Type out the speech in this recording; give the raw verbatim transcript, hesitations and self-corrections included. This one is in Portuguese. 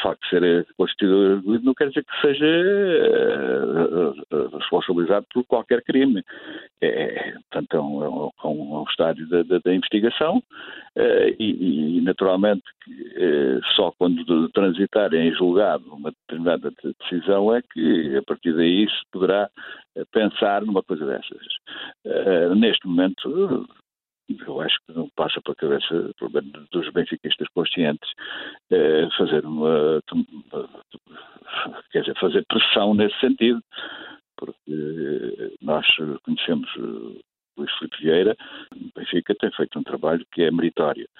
facto de ser constituído arguido não quer dizer que seja uh, responsabilizado por qualquer crime. É, portanto, é um, é um, é um estádio da, da, da investigação uh, e, e, naturalmente, uh, só quando transitar em julgado uma determinada decisão é que, a partir daí, se poderá pensar numa coisa dessas. Uh, neste momento, eu acho que não passa pela cabeça, pelo menos dos benfiquistas conscientes, uh, fazer uma, quer dizer, fazer pressão nesse sentido, porque nós conhecemos Luís Filipe Vieira, o Benfica tem feito um trabalho que é meritório.